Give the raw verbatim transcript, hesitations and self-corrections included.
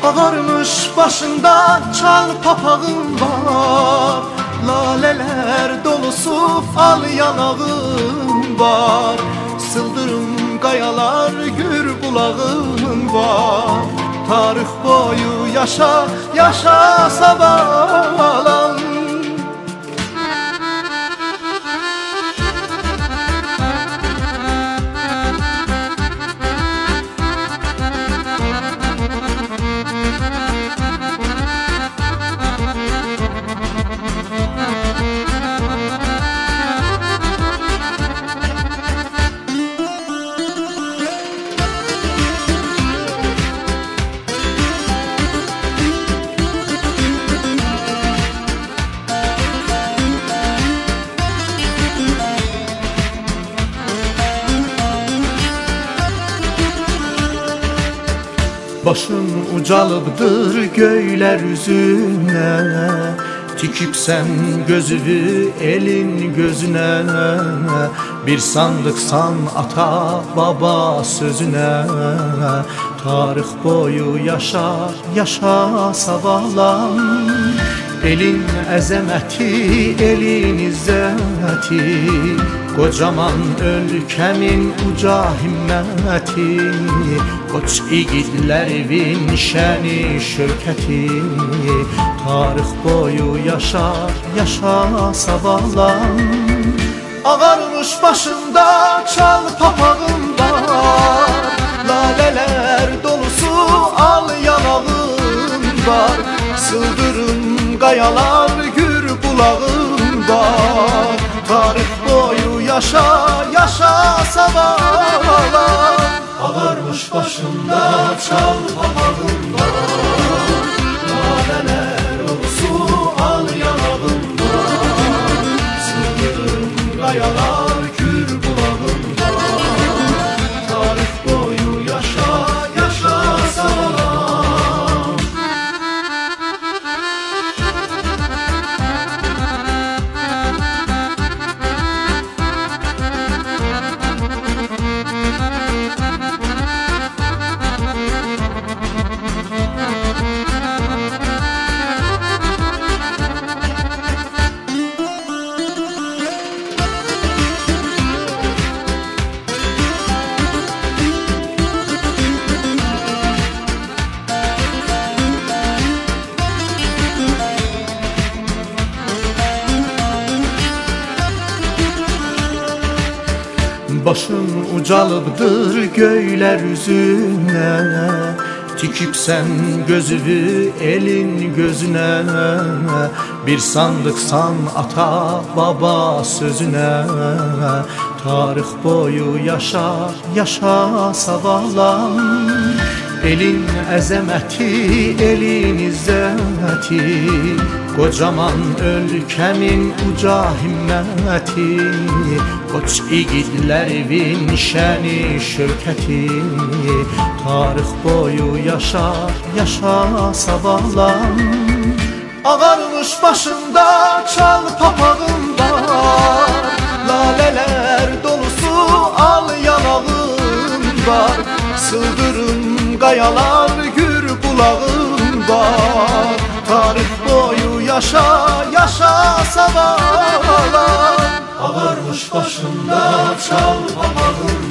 Ağarmış başında çal papağın var, laleler dolusu fal yanağın var. Sıldırım kayalar gür bulağın var. Tarih boyu yaşa, yaşa Savalan. Başın ucalıbdır göyler üzüne, tikipsen gözünü elin gözüne. Bir sandıksan ata baba sözüne, tarih boyu yaşa, yaşa Savalan. Elin əzəməti, elin izzəti, kocaman ölkəmin uca himməti. Koç igidlərin şəni şövkəti, tarix boyu yaşa, yaşa Savalan. Ağarmış başında çal papağın var, laleler dolusu al yanağın var. Sıldırım kayalar gür bulağın var. Tarih boyu yaşa, yaşa Savalan. Ağarmış başında çal papağın var, laleler dolusu al yanağın var. Sıldırım kayalar gür bulağın var. Tarih boyu yaşa, yaşa Savalan. Başın ucalıbdır göyler üzüne, tikipsen gözünü elin gözüne. Bir sandıksan ata baba sözüne, tarih boyu yaşa, yaşa Savalan. Elin əzəməti, elin izzəti, kocaman ölkəmin uca himməti. Koç igidlərin şəni şövkəti, tarix boyu yaşa, yaşa Savalan. Ağarmış başında çal papağın var, laleler dolusu al yanağın var. Sıldırım kayalar gür bulağın var. Tarih boyu yaşa, yaşa Savalan. Ağarmış başında çal papağın